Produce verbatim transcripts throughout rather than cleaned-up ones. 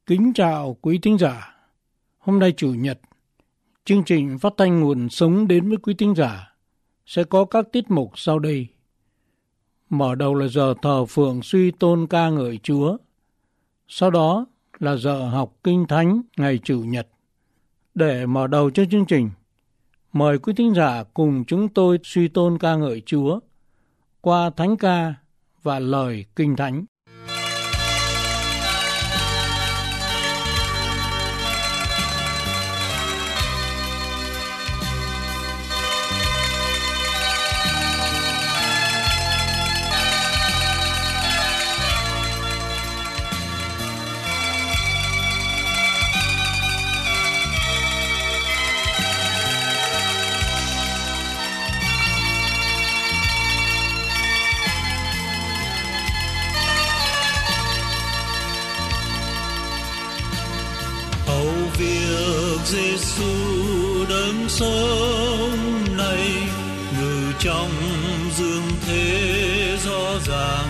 Kính chào quý thính giả. Hôm nay Chủ nhật, chương trình phát thanh nguồn sống đến với quý thính giả sẽ có các tiết mục sau đây. Mở đầu là giờ thờ phượng suy tôn ca ngợi Chúa. Sau đó là giờ học Kinh Thánh ngày Chủ nhật. Để mở đầu cho chương trình, mời quý thính giả cùng chúng tôi suy tôn ca ngợi Chúa qua thánh ca và lời Kinh Thánh. Giê-xu đấng sống này ngự trong dương thế rõ ràng,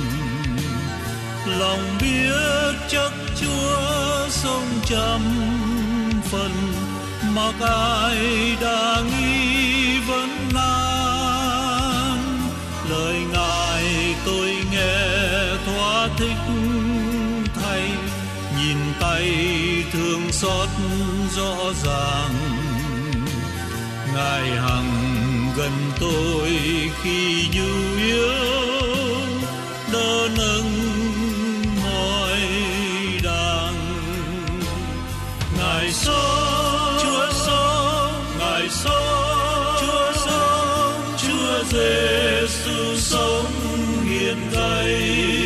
lòng biết chắc Chúa sống trăm phần, mặc ai đa nghi vấn nan. Lời Ngài tôi nghe thỏa thích thay, nhìn tay thương xót rõ ràng. Ngài hằng gần tôi khi nhu yếu, đỡ nâng mọi đàng. Ngài sống, Chúa sống, Ngài sống, Chúa sống, Chúa Giê-xu sống hiện đây.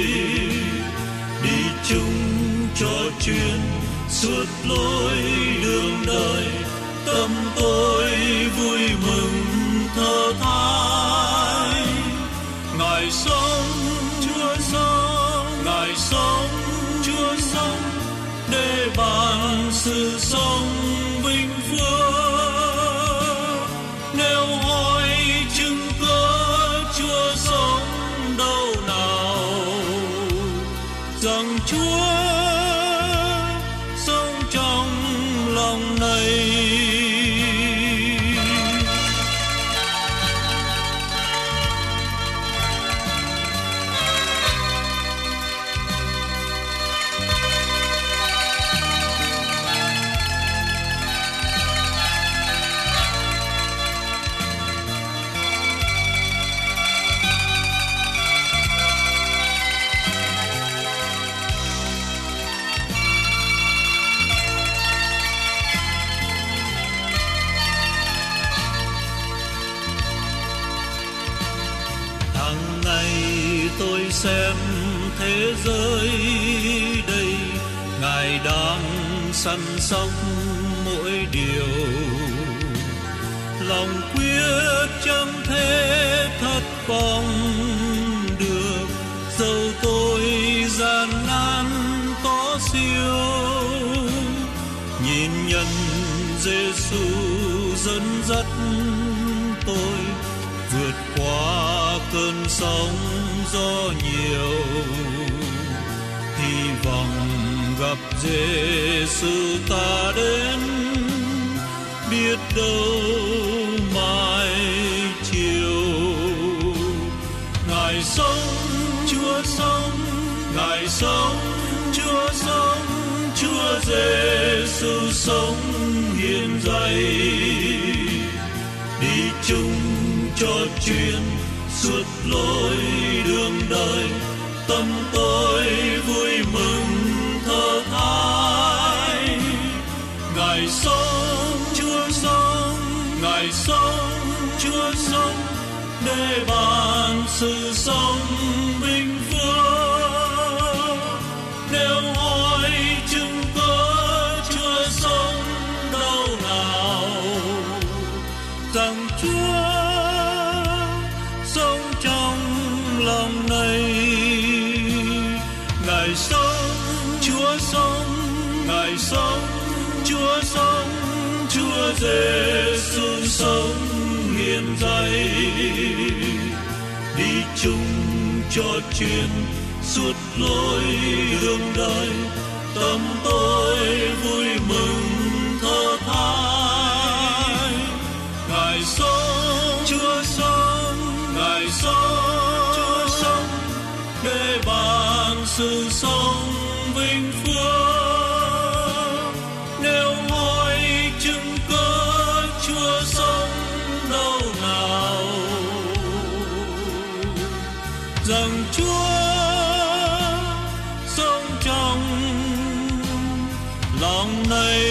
Đi chung cho chuyến suốt lối đường đời, tâm tôi vui mừng thơ thái. Ngài sống, Chúa sống, Ngài sống, Chúa sống, để ban sự sống vinh phước. Nếu hỏi chứng cớ Chúa sống đâu nào, rằng Chúa xem thế giới đây, Ngài đang săn sóc mỗi điều. Lòng quyết chẳng thể thất vọng được, dẫu tôi gian nan có siêu. Nhìn nhận Giê-xu dẫn dắt tôi vượt qua cơn sóng gió nhiều. Hy vọng gặp Giê-xu ta đến, biết đâu mai chiều. Ngài sống, Chúa sống, Ngài sống, Chúa sống, Chúa Giê-xu sống hiện dậy. Đi chung cho chuyến suốt lối đường đời, tâm tôi vui mừng thơ thái. Ngài sống, Chúa sống, Ngài sống, Chúa sống, để ban sự sống vinh phước. Nếu hỏi chứng cớ Chúa sống đâu nào, rằng Chúa sống trong lòng này. Ngài sống, Chúa sống, Ngài sống, Chúa sống, Chúa Giê-xu sống hiện dậy. Đi chung cho chuyến suốt lối đường đời, tâm tôi lòng này.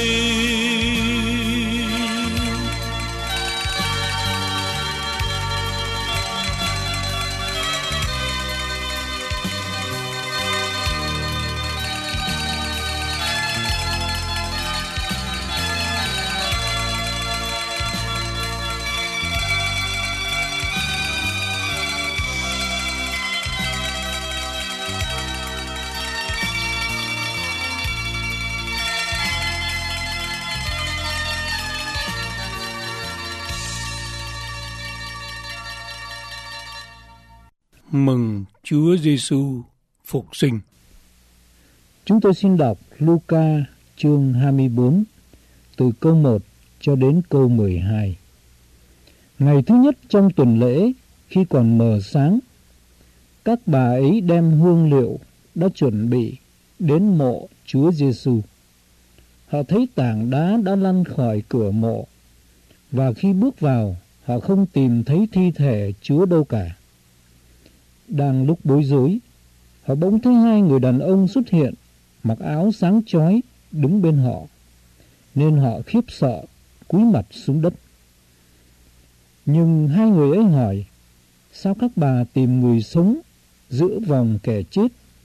Mừng Chúa Giêsu phục sinh. Chúng tôi xin đọc Luca chương hai mươi bốn từ câu một cho đến câu mười hai. Ngày thứ nhất trong tuần lễ, khi còn mờ sáng, các bà ấy đem hương liệu đã chuẩn bị đến mộ Chúa Giêsu. Họ thấy tảng đá đã lăn khỏi cửa mộ, và khi bước vào, họ không tìm thấy thi thể Chúa đâu cả. Đang lúc bối rối, họ bỗng thấy hai người đàn ông xuất hiện, mặc áo sáng chói, đứng bên họ, nên họ khiếp sợ, cúi mặt xuống đất. Nhưng hai người ấy hỏi, sao các bà tìm người sống giữa vòng kẻ chết?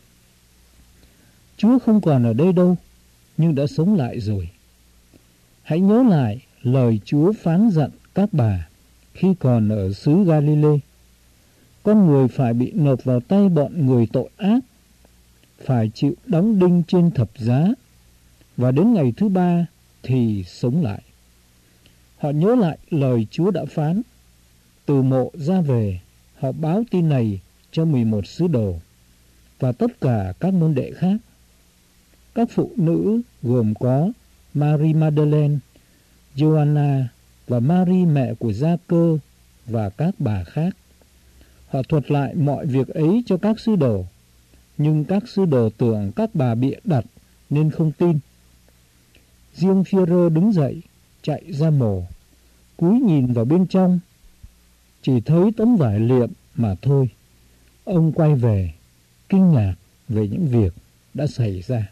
Chúa không còn ở đây đâu, nhưng đã sống lại rồi. Hãy nhớ lại lời Chúa phán dặn các bà khi còn ở xứ Galilee. Con người phải bị nộp vào tay bọn người tội ác, phải chịu đóng đinh trên thập giá, và đến ngày thứ ba thì sống lại. Họ nhớ lại lời Chúa đã phán. Từ mộ ra về, họ báo tin này cho mười một sứ đồ và tất cả các môn đệ khác. Các phụ nữ gồm có Mary Magdalene, Joanna và Mary mẹ của Gia-cơ và các bà khác. Họ thuật lại mọi việc ấy cho các sứ đồ, nhưng các sứ đồ tưởng các bà bịa đặt nên không tin. Riêng Phi-e-rơ đứng dậy, chạy ra mồ, cúi nhìn vào bên trong, chỉ thấy tấm vải liệm mà thôi. Ông quay về, kinh ngạc về những việc đã xảy ra.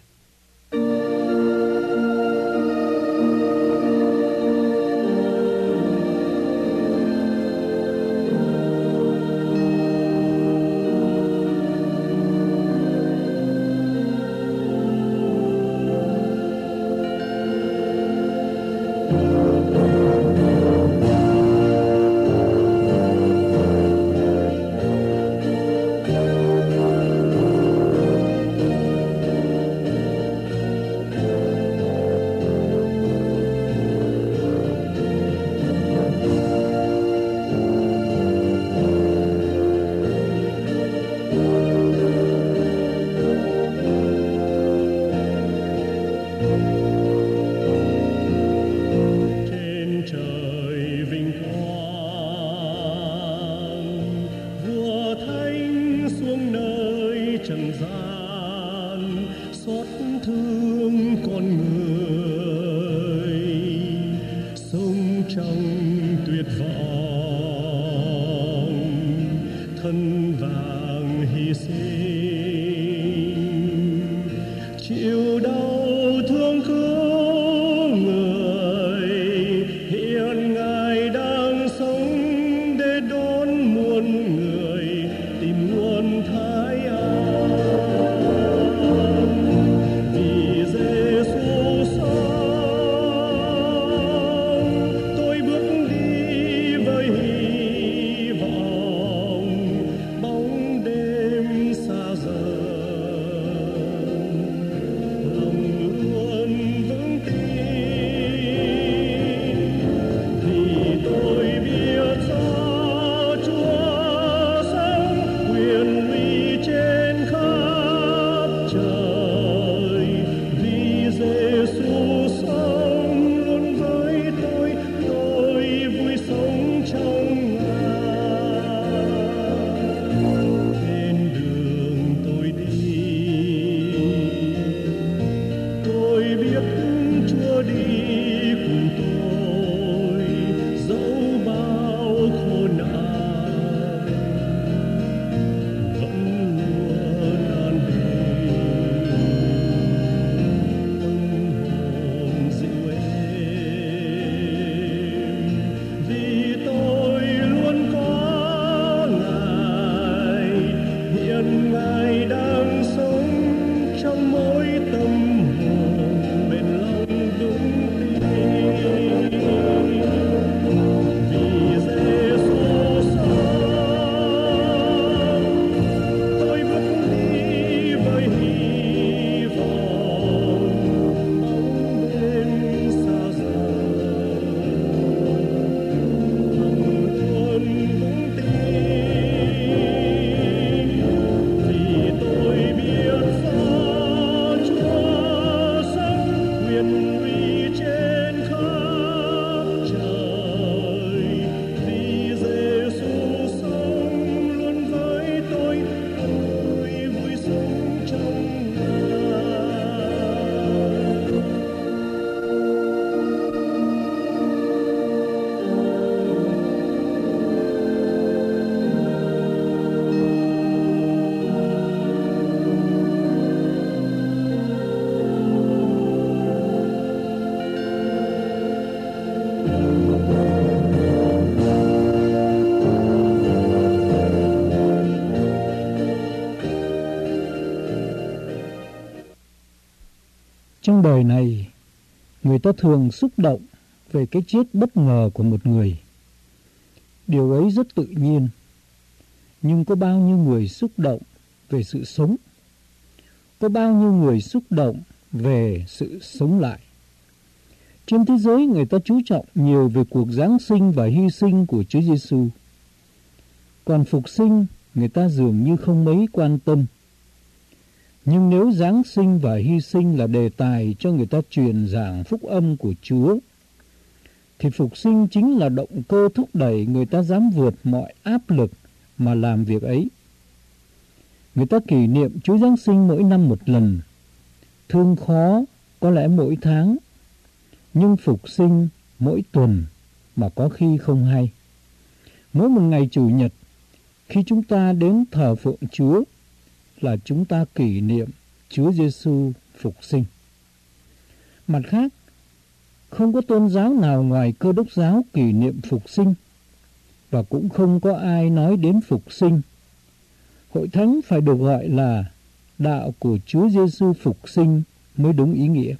Trong đời này, người ta thường xúc động về cái chết bất ngờ của một người. Điều ấy rất tự nhiên. Nhưng có bao nhiêu người xúc động về sự sống? Có bao nhiêu người xúc động về sự sống lại? Trên thế giới, người ta chú trọng nhiều về cuộc Giáng sinh và hy sinh của Chúa Giêsu. Còn phục sinh, người ta dường như không mấy quan tâm. Nhưng nếu Giáng sinh và hy sinh là đề tài cho người ta truyền giảng phúc âm của Chúa, thì phục sinh chính là động cơ thúc đẩy người ta dám vượt mọi áp lực mà làm việc ấy. Người ta kỷ niệm Chúa Giáng sinh mỗi năm một lần, thương khó có lẽ mỗi tháng, nhưng phục sinh mỗi tuần mà có khi không hay. Mỗi một ngày Chủ nhật, khi chúng ta đến thờ phượng Chúa, là chúng ta kỷ niệm Chúa Giêsu phục sinh. Mặt khác, không có tôn giáo nào ngoài Cơ Đốc giáo kỷ niệm phục sinh, và cũng không có ai nói đến phục sinh. Hội thánh phải được gọi là đạo của Chúa Giêsu phục sinh mới đúng ý nghĩa.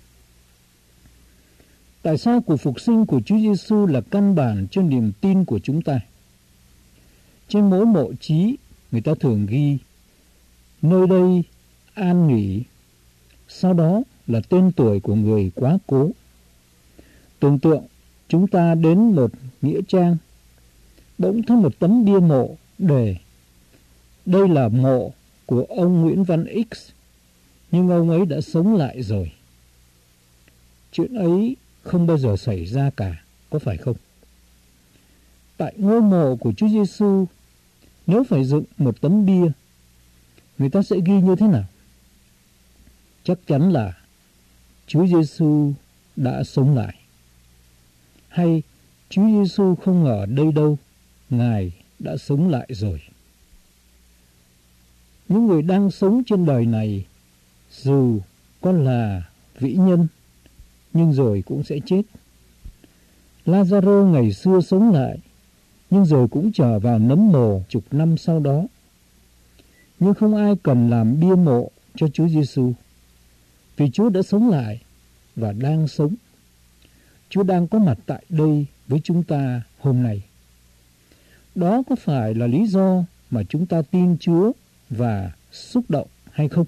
Tại sao cuộc phục sinh của Chúa Giêsu là căn bản cho niềm tin của chúng ta? Trên mỗi mộ chí, người ta thường ghi nơi đây an nghỉ, sau đó là tên tuổi của người quá cố. Tưởng tượng chúng ta đến một nghĩa trang, bỗng thấy một tấm bia mộ đề đây là mộ của ông Nguyễn Văn X, nhưng ông ấy đã sống lại rồi. Chuyện ấy không bao giờ xảy ra cả, có phải không? Tại ngôi mộ của Chúa Giêsu, nếu phải dựng một tấm bia, người ta sẽ ghi như thế nào? Chắc chắn là Chúa Giêsu đã sống lại. Hay Chúa Giêsu không ở đây đâu, Ngài đã sống lại rồi. Những người đang sống trên đời này, dù có là vĩ nhân, nhưng rồi cũng sẽ chết. Lazaro ngày xưa sống lại, nhưng rồi cũng trở vào nấm mồ chục năm sau đó. Nhưng không ai cần làm bia mộ cho Chúa Giêsu, vì Chúa đã sống lại và đang sống. Chúa đang có mặt tại đây với chúng ta hôm nay. Đó có phải là lý do mà chúng ta tin Chúa và xúc động hay không?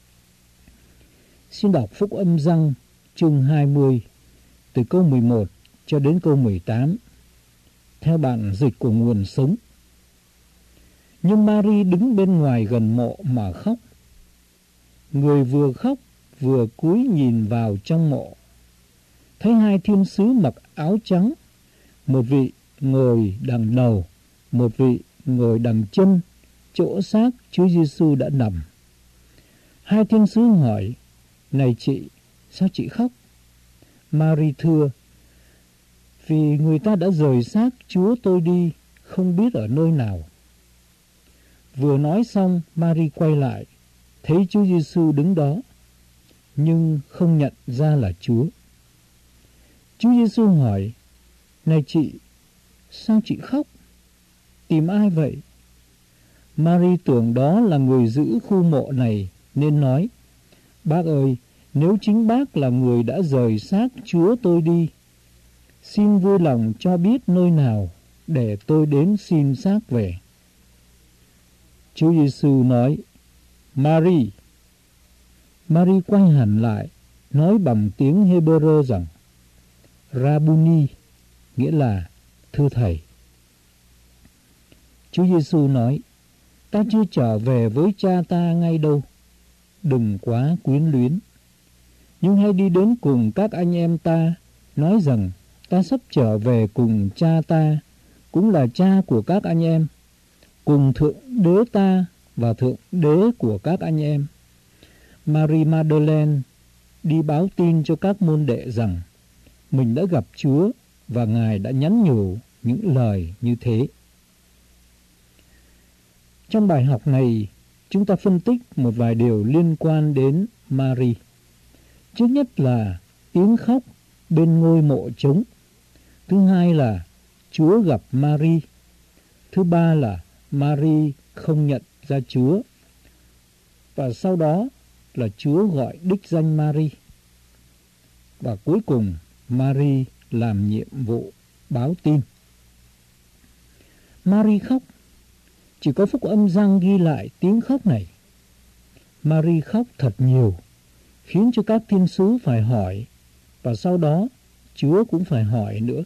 Xin đọc Phúc âm Giăng chương hai mươi từ câu mười một cho đến câu mười tám theo bản dịch của Nguồn Sống. Nhưng Mary đứng bên ngoài gần mộ mà khóc. Người vừa khóc vừa cúi nhìn vào trong mộ, thấy hai thiên sứ mặc áo trắng, một vị ngồi đằng đầu, một vị ngồi đằng chân, chỗ xác Chúa Giêsu đã nằm. Hai thiên sứ hỏi: Này chị, sao chị khóc? Mary thưa: Vì người ta đã rời xác Chúa tôi đi, không biết ở nơi nào. Vừa nói xong, Mary quay lại, thấy Chúa Giêsu đứng đó, nhưng không nhận ra là Chúa. Chúa Giêsu hỏi: Này chị, sao chị khóc? Tìm ai vậy? Mary tưởng đó là người giữ khu mộ này, nên nói: Bác ơi, nếu chính bác là người đã rời xác Chúa tôi đi, xin vui lòng cho biết nơi nào để tôi đến xin xác về. Chúa Giêsu nói: Mary. Mary quay hẳn lại, nói bằng tiếng Hebrew rằng: Rabuni, nghĩa là thưa thầy. Chúa Giêsu nói: Ta chưa trở về với cha ta ngay đâu, đừng quá quyến luyến. Nhưng hãy đi đến cùng các anh em ta, nói rằng ta sắp trở về cùng cha ta, cũng là cha của các anh em, cùng thượng đế ta và thượng đế của các anh em. Marie Magdalene đi báo tin cho các môn đệ rằng mình đã gặp Chúa và Ngài đã nhắn nhủ những lời như thế. Trong bài học này, chúng ta phân tích một vài điều liên quan đến Mary. Trước nhất là tiếng khóc bên ngôi mộ trống. Thứ hai là Chúa gặp Mary. Thứ ba là Mary không nhận ra Chúa. Và sau đó là Chúa gọi đích danh Mary. Và cuối cùng, Mary làm nhiệm vụ báo tin. Mary khóc. Chỉ có Phúc Âm Giăng ghi lại tiếng khóc này. Mary khóc thật nhiều, khiến cho các thiên sứ phải hỏi, và sau đó Chúa cũng phải hỏi nữa.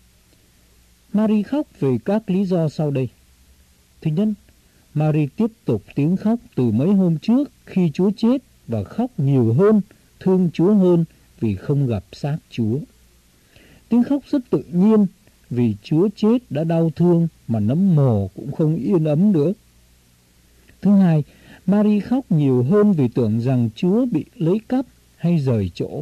Mary khóc vì các lý do sau đây. Thứ nhất, Mary tiếp tục tiếng khóc từ mấy hôm trước khi Chúa chết và khóc nhiều hơn, thương Chúa hơn vì không gặp xác Chúa. Tiếng khóc rất tự nhiên vì Chúa chết đã đau thương mà nấm mồ cũng không yên ấm nữa. Thứ hai, Mary khóc nhiều hơn vì tưởng rằng Chúa bị lấy cắp hay rời chỗ.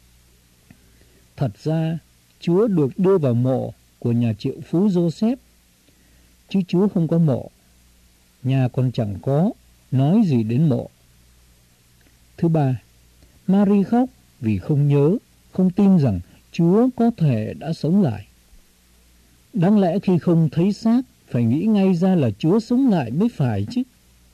Thật ra, Chúa được đưa vào mộ của nhà triệu phú Joseph, chứ Chúa không có mộ. Nhà còn chẳng có, nói gì đến mộ. Thứ ba, Mary khóc vì không nhớ, không tin rằng Chúa có thể đã sống lại. Đáng lẽ khi không thấy xác, phải nghĩ ngay ra là Chúa sống lại mới phải chứ.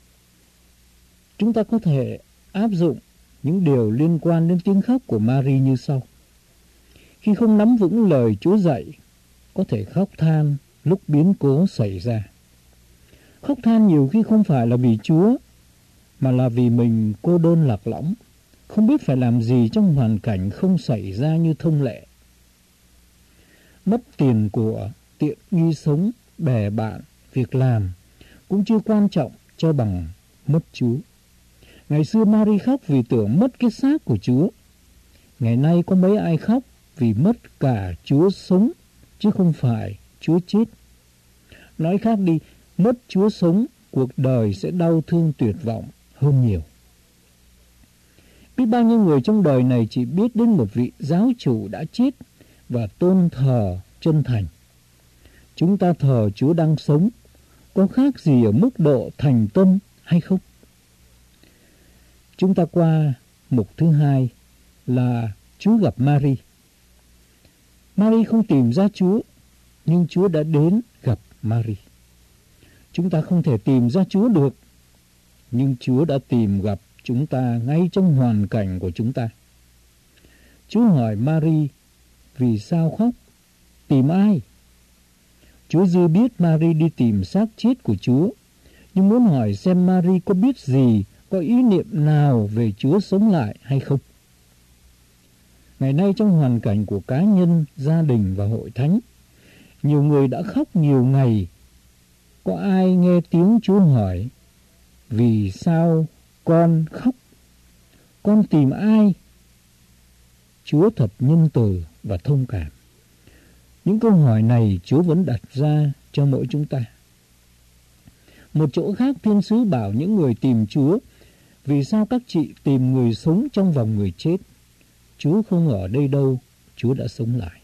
Chúng ta có thể áp dụng những điều liên quan đến tiếng khóc của Mary như sau. Khi không nắm vững lời Chúa dạy, có thể khóc than lúc biến cố xảy ra. Khóc than nhiều khi không phải là vì Chúa, mà là vì mình cô đơn lạc lõng, không biết phải làm gì trong hoàn cảnh không xảy ra như thông lệ. Mất tiền của, tiện nghi sống, bè bạn, việc làm cũng chưa quan trọng cho bằng mất Chúa. Ngày xưa Mary khóc vì tưởng mất cái xác của Chúa. Ngày nay có mấy ai khóc vì mất cả Chúa sống, chứ không phải Chúa chết. Nói khác đi, mất Chúa sống, cuộc đời sẽ đau thương tuyệt vọng hơn nhiều. Biết bao nhiêu người trong đời này chỉ biết đến một vị giáo chủ đã chết và tôn thờ chân thành. Chúng ta thờ Chúa đang sống, có khác gì ở mức độ thành tâm hay không? Chúng ta qua mục thứ hai là Chúa gặp Mary. Mary không tìm ra Chúa, nhưng Chúa đã đến gặp Mary. Chúng ta không thể tìm ra Chúa được, nhưng Chúa đã tìm gặp chúng ta ngay trong hoàn cảnh của chúng ta. Chúa hỏi Mary, vì sao khóc? Tìm ai? Chúa dư biết Mary đi tìm xác chết của Chúa, nhưng muốn hỏi xem Mary có biết gì, có ý niệm nào về Chúa sống lại hay không. Ngày nay trong hoàn cảnh của cá nhân, gia đình và hội thánh, nhiều người đã khóc nhiều ngày. Có ai nghe tiếng Chúa hỏi, vì sao con khóc? Con tìm ai? Chúa thật nhân từ và thông cảm. Những câu hỏi này Chúa vẫn đặt ra cho mỗi chúng ta. Một chỗ khác thiên sứ bảo những người tìm Chúa, vì sao các chị tìm người sống trong vòng người chết? Chúa không ở đây đâu, Chúa đã sống lại.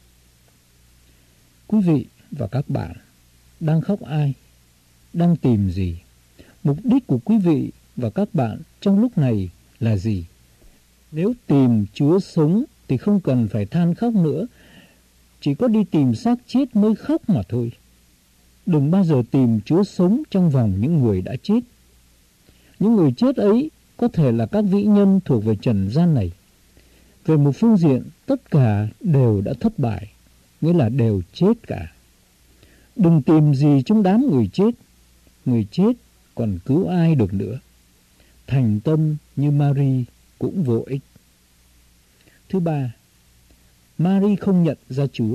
Quý vị và các bạn đang khóc ai? Đang tìm gì? Mục đích của quý vị và các bạn trong lúc này là gì? Nếu tìm Chúa sống thì không cần phải than khóc nữa, chỉ có đi tìm xác chết mới khóc mà thôi. Đừng bao giờ tìm Chúa sống trong vòng những người đã chết. Những người chết ấy có thể là các vĩ nhân thuộc về trần gian này. Về một phương diện, tất cả đều đã thất bại, nghĩa là đều chết cả. Đừng tìm gì trong đám người chết. Người chết còn cứu ai được nữa. Thành tâm như Mary cũng vô ích. Thứ ba, Mary không nhận ra Chúa.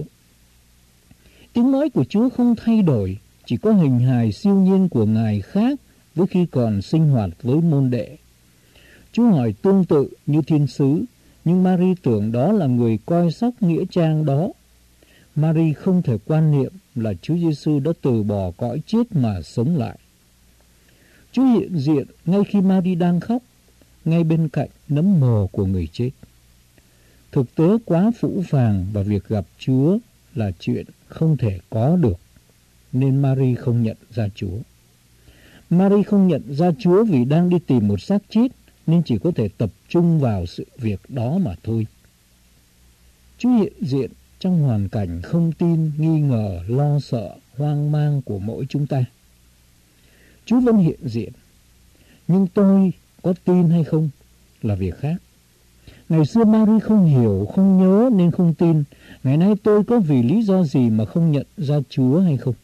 Tiếng nói của Chúa không thay đổi, chỉ có hình hài siêu nhiên của Ngài khác với khi còn sinh hoạt với môn đệ. Chúa hỏi tương tự như thiên sứ, nhưng Mary tưởng đó là người coi sóc nghĩa trang đó. Mary không thể quan niệm là Chúa Giêsu đã từ bỏ cõi chết mà sống lại. Chúa hiện diện ngay khi Mary đang khóc, ngay bên cạnh nấm mồ của người chết. Thực tế quá phũ phàng và việc gặp Chúa là chuyện không thể có được, nên Mary không nhận ra Chúa. Mary không nhận ra Chúa vì đang đi tìm một xác chết, nên chỉ có thể tập trung vào sự việc đó mà thôi. Chúa hiện diện trong hoàn cảnh không tin, nghi ngờ, lo sợ, hoang mang của mỗi chúng ta. Chúa vẫn hiện diện, nhưng tôi có tin hay không là việc khác. Ngày xưa Mary không hiểu, không nhớ nên không tin. Ngày nay tôi có vì lý do gì mà không nhận ra Chúa hay không?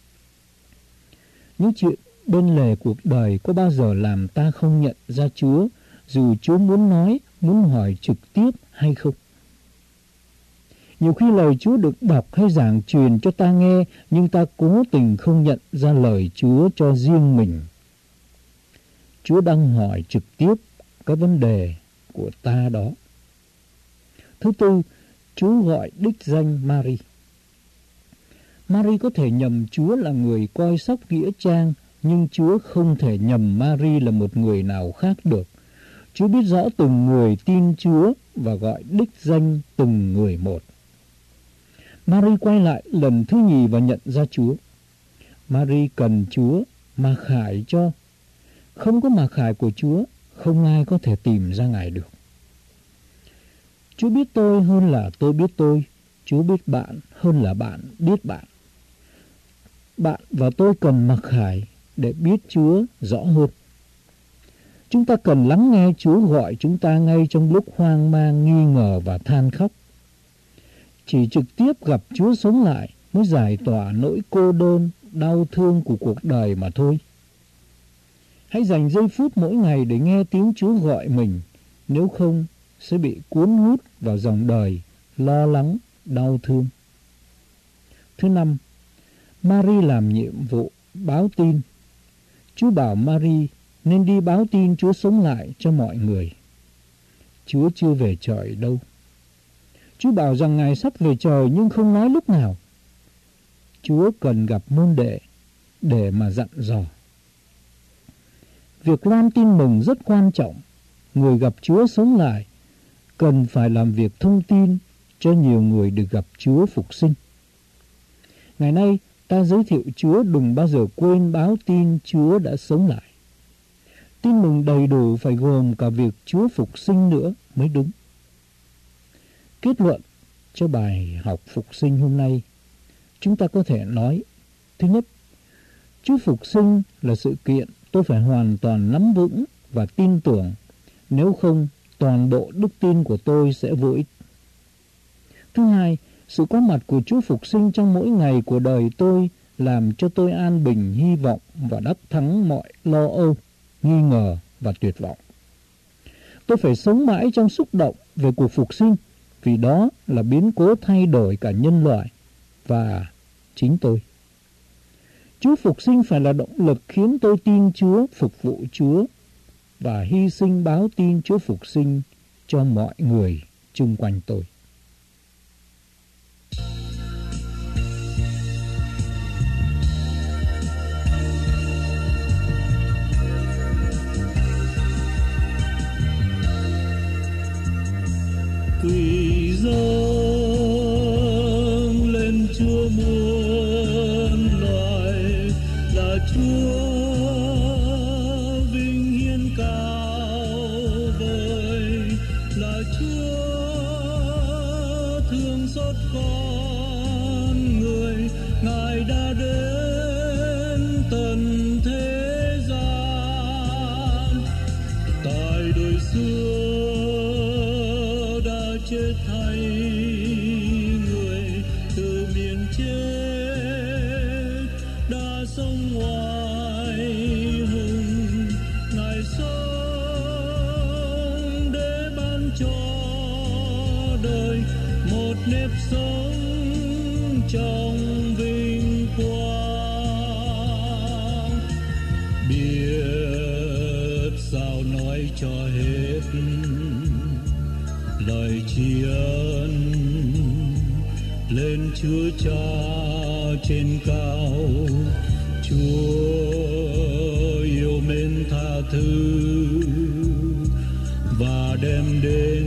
Những chuyện bên lề cuộc đời có bao giờ làm ta không nhận ra Chúa, dù Chúa muốn nói, muốn hỏi trực tiếp hay không? Nhiều khi lời Chúa được đọc hay giảng truyền cho ta nghe, nhưng ta cố tình không nhận ra lời Chúa cho riêng mình. Chúa đang hỏi trực tiếp cái vấn đề của ta đó. Thứ tư, Chúa gọi đích danh Mary. Mary có thể nhầm Chúa là người coi sóc nghĩa trang, nhưng Chúa không thể nhầm Mary là một người nào khác được. Chúa biết rõ từng người tin Chúa và gọi đích danh từng người một. Mary quay lại lần thứ nhì và nhận ra Chúa. Mary cần Chúa mà khải cho. Không có mặc khải của Chúa, không ai có thể tìm ra Ngài được. Chúa biết tôi hơn là tôi biết tôi. Chúa biết bạn hơn là bạn biết bạn. Bạn và tôi cần mặc khải để biết Chúa rõ hơn. Chúng ta cần lắng nghe Chúa gọi chúng ta ngay trong lúc hoang mang, nghi ngờ và than khóc. Chỉ trực tiếp gặp Chúa sống lại mới giải tỏa nỗi cô đơn, đau thương của cuộc đời mà thôi. Hãy dành giây phút mỗi ngày để nghe tiếng Chúa gọi mình, nếu không sẽ bị cuốn hút vào dòng đời, lo lắng, đau thương. Thứ năm, Mary làm nhiệm vụ báo tin. Chúa bảo Mary nên đi báo tin Chúa sống lại cho mọi người. Chúa chưa về trời đâu. Chúa bảo rằng Ngài sắp về trời nhưng không nói lúc nào. Chúa cần gặp môn đệ để mà dặn dò. Việc loan tin mừng rất quan trọng. Người gặp Chúa sống lại cần phải làm việc thông tin cho nhiều người được gặp Chúa phục sinh. Ngày nay ta giới thiệu Chúa đừng bao giờ quên báo tin Chúa đã sống lại. Tin mừng đầy đủ phải gồm cả việc Chúa phục sinh nữa mới đúng. Kết luận cho bài học phục sinh hôm nay, chúng ta có thể nói: thứ nhất, Chúa phục sinh là sự kiện tôi phải hoàn toàn nắm vững và tin tưởng, nếu không toàn bộ đức tin của tôi sẽ vô ích. Thứ hai, sự có mặt của Chúa phục sinh trong mỗi ngày của đời tôi làm cho tôi an bình, hy vọng và đắc thắng mọi lo âu, nghi ngờ và tuyệt vọng. Tôi phải sống mãi trong xúc động về cuộc phục sinh, vì đó là biến cố thay đổi cả nhân loại và chính tôi. Chúa phục sinh phải là động lực khiến tôi tin Chúa, phục vụ Chúa và hy sinh báo tin Chúa phục sinh cho mọi người chung quanh tôi. Quỳ dâng lên Chúa muôn loài, là Chúa vinh hiển cao vời, là Chúa thương xót con người. Ngài đã đến tận thế gian, tại đời xưa chết thay người, từ miền chết đã sống ngoài hùng. Ngài sống để ban cho đời một nếp sống trong vinh quang. Biết sao nói cho hết lời tri ân lên Chúa Cha trên cao. Chúa yêu mến tha thứ và đem đến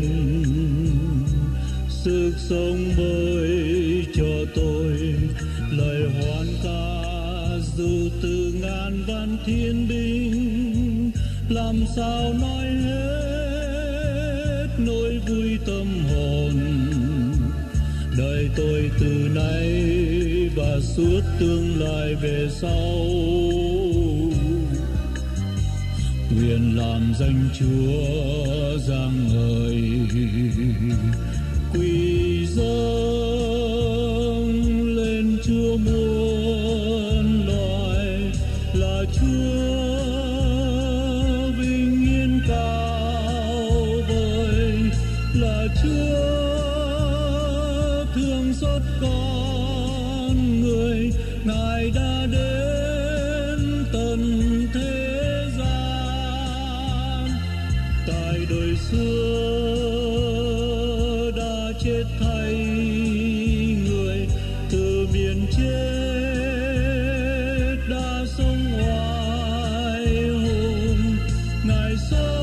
sức sống mới cho tôi. Lời hoan ca dù từ ngàn vạn thiên binh, làm sao nói hết nỗi vui tâm hồn. Đời tôi từ nay và suốt tương lai về sau, nguyện làm danh Chúa giang ngời, quỳ dâng lên Chúa muôn loài, là Chúa vinh yên cao vời, là Chúa thương xót con người. Ngài đã đến tận thế gian, tại đời xưa đã chết thay người, từ biển chết đã sống oai hùng. Ngài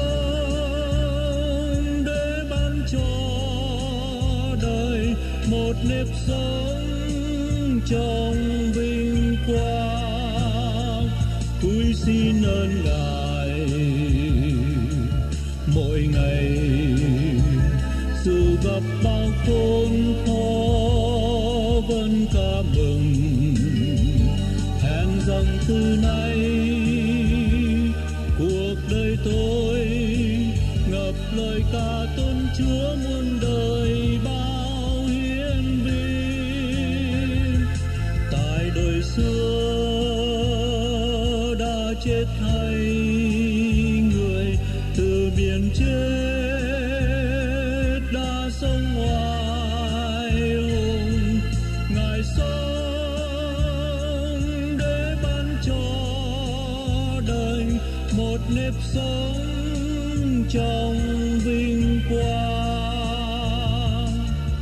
sống để ban cho đời một nếp sống trong vinh quang. Cúi xin ơn Ngài mỗi ngày, dù gặp bao khốn khó vẫn ca mừng. Hẹn rằng từ nay cuộc đời tôi ngập lời ca tôn Chúa muôn đời bao hiến vinh. Tại đời xưa đã chết thay người, từ biển chết đã sống oai hùng. Ngài sống để ban cho đời một nếp sống trong vinh quang.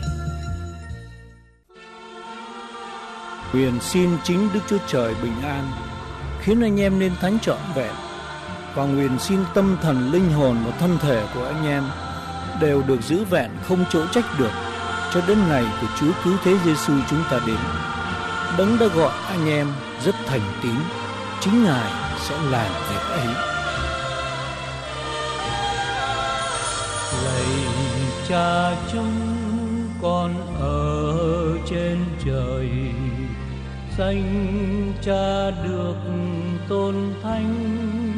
Nguyện xin chính Đức Chúa Trời bình an, khiến anh em nên thánh trọn vẹn, và nguyện xin tâm thần, linh hồn và thân thể của anh em đều được giữ vẹn không chỗ trách được, cho đến ngày của Chúa Cứu Thế Giêsu chúng ta đến. Đấng đã gọi anh em rất thành tín, chính Ngài sẽ làm việc ấy. Lạy Cha chúng con ở trên trời, danh Cha được tôn thánh,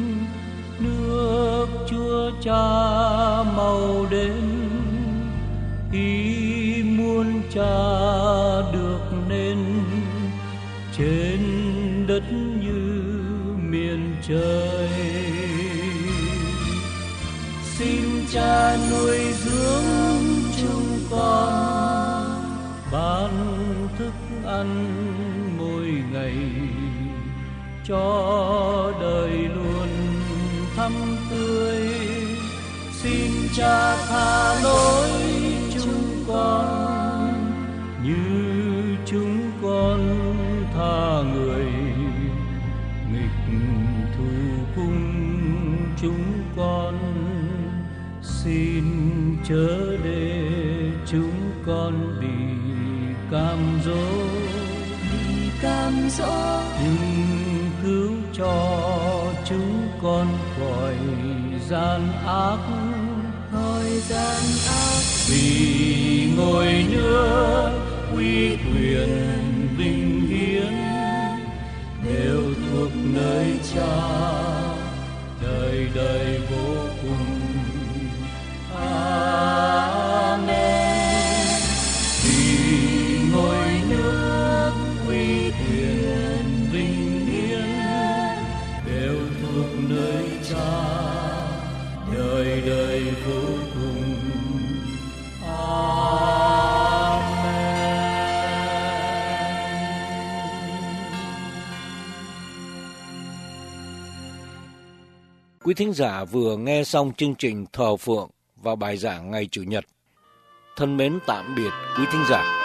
nước Chúa Cha mau đến, ý muốn Cha được nên trên đất như miền trời. Xin Cha nuôi dưỡng chúng con, ban thức ăn mỗi ngày, cho đời luôn thắm tươi. Xin Cha tha lỗi chúng con, như chúng con tha người nghịch thù cung chúng con. Xin chớ để chúng con bị cam dỗ, bị cam dỗ, nhưng cứu cho chúng con khỏi gian ác, khỏi gian ác. Vì ngôi nước uy quyền vinh hiến đều thuộc nơi Cha, đời đời vô cùng. Amen. Vì ngôi nước uy quyền vinh hiến đều thuộc nơi Cha, đời đời vô cùng. Quý thính giả vừa nghe xong chương trình Thờ Phượng và bài giảng ngày Chủ nhật. Thân mến tạm biệt quý thính giả.